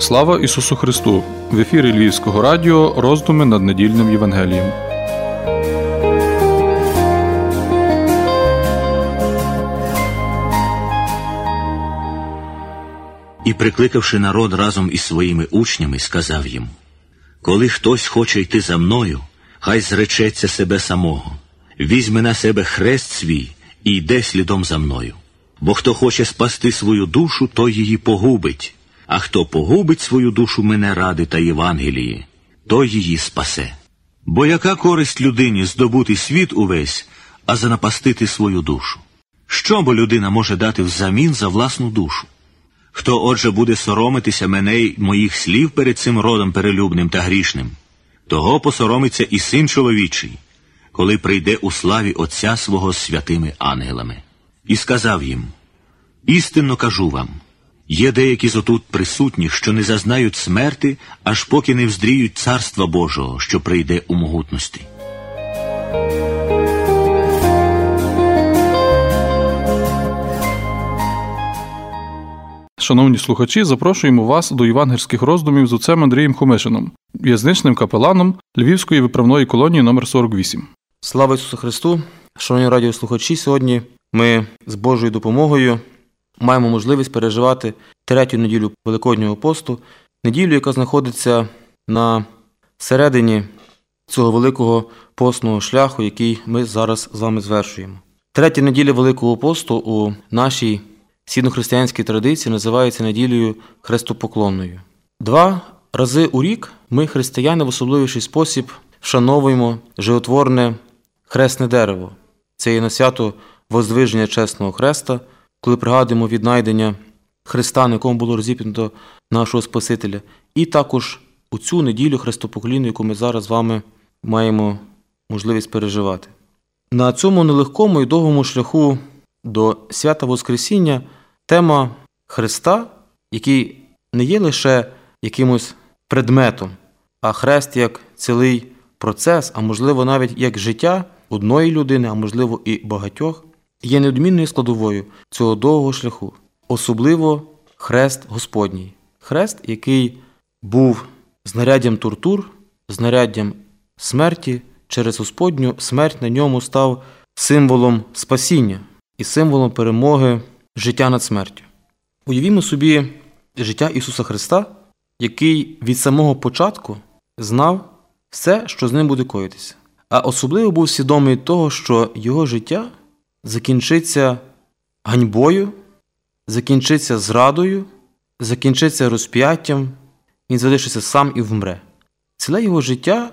Слава Ісусу Христу! В ефірі Львівського радіо роздуми над недільним Євангелієм. І, прикликавши народ разом із своїми учнями, сказав їм: «Коли хтось хоче йти за мною, хай зречеться себе самого, візьме на себе хрест свій і йде слідом за мною. Бо хто хоче спасти свою душу, той її погубить, а хто погубить свою душу мене ради та Євангелії, той її спасе. Бо яка користь людині здобути світ увесь, а занапастити свою душу? Що бо людина може дати взамін за власну душу? Хто, отже, буде соромитися мене й моїх слів перед цим родом перелюбним та грішним, того посоромиться і Син чоловічий, коли прийде у славі Отця свого з святими ангелами». І сказав їм: «Істинно кажу вам, є деякі з отут присутніх, що не зазнають смерти, аж поки не вздріють Царства Божого, що прийде у могутності». Шановні слухачі, запрошуємо вас до євангельських роздумів з отцем Андрієм Хомишином, в'язничним капеланом Львівської виправної колонії номер 48. Слава Ісусу Христу! Шановні радіослухачі, сьогодні ми з Божою допомогою маємо можливість переживати третю неділю Великоднього посту, неділю, яка знаходиться на середині цього великого постного шляху, який ми зараз з вами звершуємо. Третя неділя Великого посту у нашій східнохристиянській традиції називається неділею хрестопоклонною. 2 рази у рік ми, християни, в особливіший спосіб вшановуємо животворне хресне дерево. Це є на свято Воздвиження Чесного Хреста, коли пригадуємо віднайдення Христа, на якому було розіп'ято нашого Спасителя. І також у цю неділю хрестопоклонну, яку ми зараз з вами маємо можливість переживати. На цьому нелегкому і довгому шляху до свята Воскресіння тема Христа, який не є лише якимось предметом, а хрест як цілий процес, а можливо навіть як життя одної людини, а можливо і багатьох, є неодмінною складовою цього довгого шляху. Особливо хрест Господній. Хрест, який був знаряддям тортур, знаряддям смерті, через Господню смерть на ньому став символом спасіння і символом перемоги життя над смертю. Уявімо собі життя Ісуса Христа, який від самого початку знав все, що з ним буде коїтися. А особливо був свідомий того, що його життя закінчиться ганьбою, закінчиться зрадою, закінчиться розп'яттям, він залишиться сам і вмре. Ціле його життя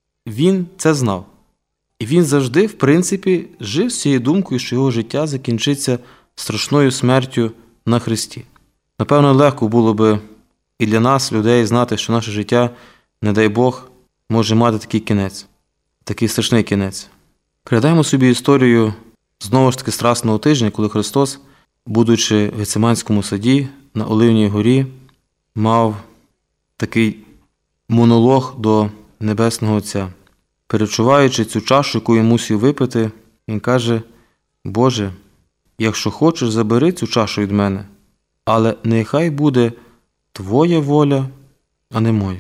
він це знав. І він завжди, в принципі, жив з цією думкою, що його життя закінчиться страшною смертю на хресті. Напевно, легко було би і для нас, людей, знати, що наше життя, не дай Бог, може мати такий кінець, такий страшний кінець. Пригадаємо собі історію, знову ж таки, Страсного тижня, коли Христос, будучи в Гециманському саді на Оливній горі, мав такий монолог до Небесного Отця. Перечуваючи цю чашу, яку він мусив випити, він каже: «Боже, якщо хочеш, забери цю чашу від мене, але нехай буде Твоя воля, а не моя».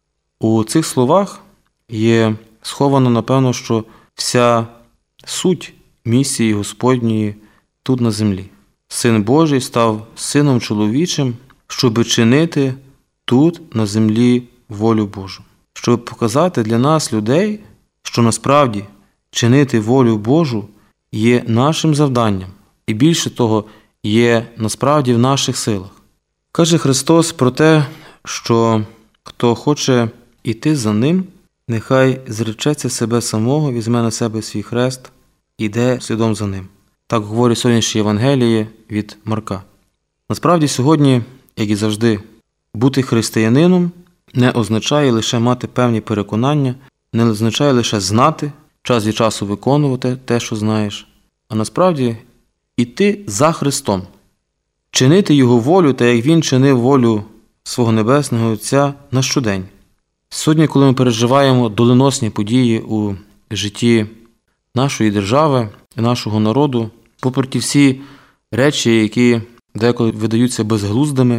У цих словах є сховано, напевно, що вся суть місії Господньої тут на землі. Син Божий став Сином чоловічим, щоби чинити тут на землі волю Божу. Щоб показати для нас, людей, що насправді чинити волю Божу є нашим завданням. І більше того, є насправді в наших силах. Каже Христос про те, що хто хоче йти за Ним, нехай зречеться себе самого, візьме на себе свій хрест, іде слідом за Ним. Так говорить сьогоднішнє Євангеліє від Марка. Насправді сьогодні, як і завжди, бути християнином не означає лише мати певні переконання, не означає лише знати, час від часу виконувати те, що знаєш, а насправді іти за Христом, чинити Його волю, та як Він чинив волю свого Небесного Отця на щодень. Сьогодні, коли ми переживаємо доленосні події у житті нашої держави і нашого народу, попри ті всі речі, які деколи видаються безглуздими,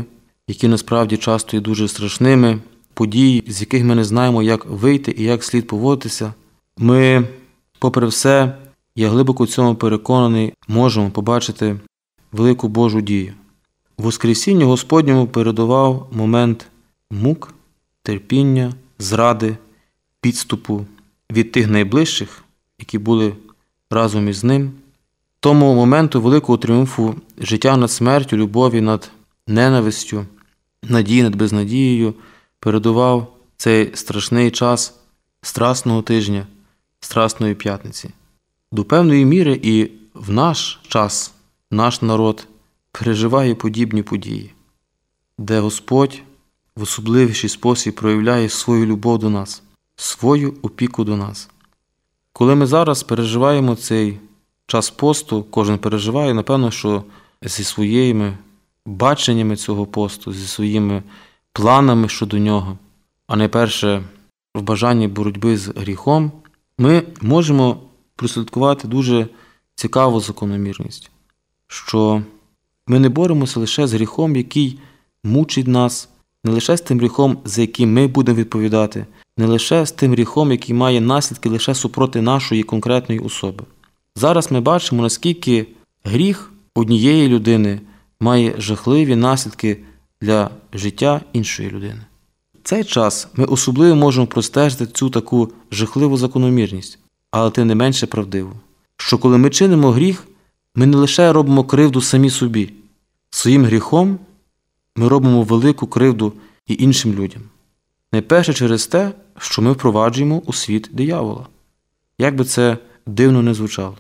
які насправді часто є дуже страшними, події, з яких ми не знаємо, як вийти і як слід поводитися, ми, попри все, я глибоко в цьому переконаний, можемо побачити велику Божу дію. Воскресінню Господньому передував момент мук, терпіння, зради, підступу від тих найближчих, які були разом із ним, тому моменту великого тріумфу життя над смертю, любові над ненавистю, надії над безнадією передував цей страшний час Страсного тижня, Страсної п'ятниці. До певної міри і в наш час наш народ переживає подібні події, де Господь в особливіший спосіб проявляє свою любов до нас, свою опіку до нас. Коли ми зараз переживаємо цей час посту, кожен переживає, напевно, що зі своїми баченнями цього посту, зі своїми планами щодо нього, а найперше в бажанні боротьби з гріхом, ми можемо прослідкувати дуже цікаву закономірність, що ми не боремося лише з гріхом, який мучить нас, не лише з тим гріхом, за який ми будемо відповідати, не лише з тим гріхом, який має наслідки лише супроти нашої конкретної особи. Зараз ми бачимо, наскільки гріх однієї людини має жахливі наслідки для життя іншої людини. В цей час ми особливо можемо простежити цю таку жахливу закономірність, але тим не менше правдиву, що коли ми чинимо гріх, ми не лише робимо кривду самі собі. Своїм гріхом ми робимо велику кривду і іншим людям. Найперше через те, що ми впроваджуємо у світ диявола. Як би це дивно не звучало.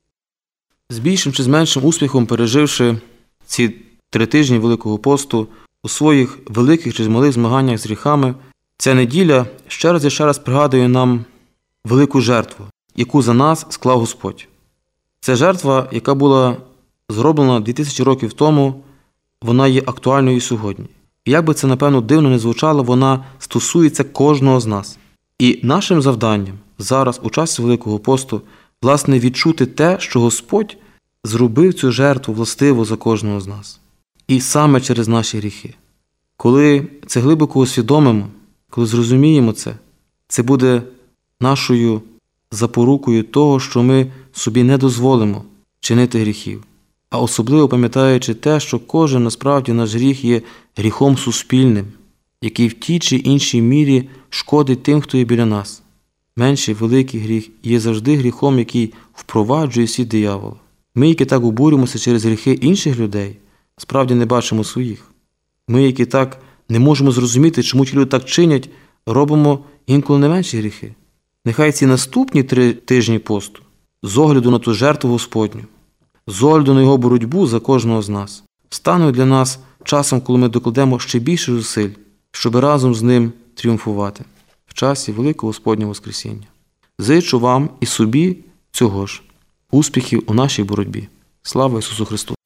З більшим чи з меншим успіхом переживши ці 3 тижні Великого посту у своїх великих чи малих змаганнях з гріхами, ця неділя ще раз і ще раз пригадує нам велику жертву, яку за нас склав Господь. Це жертва, яка була зроблена 2000 років тому, вона є актуальною сьогодні. І як би це, напевно, дивно не звучало, вона стосується кожного з нас. І нашим завданням зараз, у часі Великого посту, власне, відчути те, що Господь зробив цю жертву властиво за кожного з нас. І саме через наші гріхи. Коли це глибоко усвідомимо, коли зрозуміємо це буде нашою запорукою того, що ми собі не дозволимо чинити гріхів. А особливо пам'ятаючи те, що кожен насправді наш гріх є гріхом суспільним, який в тій чи іншій мірі шкодить тим, хто є біля нас. Менший, великий гріх є завжди гріхом, який впроваджує світ диявола. Ми, які так обурюємося через гріхи інших людей, справді не бачимо своїх. Ми, які так не можемо зрозуміти, чому ті люди так чинять, робимо інколи не менші гріхи. Нехай ці наступні 3 тижні посту, з огляду на ту жертву Господню, з огляду на його боротьбу за кожного з нас, стануть для нас часом, коли ми докладемо ще більше зусиль, щоб разом з ним тріумфувати в часі Великого Господнього Воскресіння. Зичу вам і собі цього ж. Успіхів у нашій боротьбі. Слава Ісусу Христу!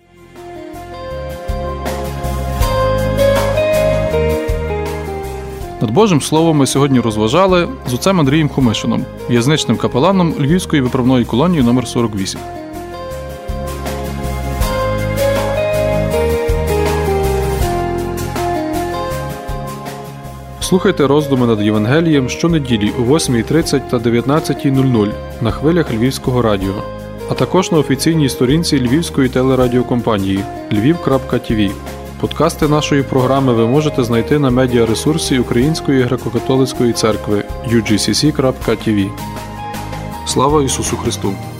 Над Божим Словом ми сьогодні розважали з отцем Андрієм Хомишином, в'язничним капеланом Львівської виправної колонії номер 48. Слухайте роздуми над Євангелієм щонеділі о 8:30 та 19:00 на хвилях Львівського радіо, а також на офіційній сторінці Львівської телерадіокомпанії lviv.tv. Подкасти нашої програми ви можете знайти на медіаресурсі Української греко-католицької церкви UGCC.tv. Слава Ісусу Христу!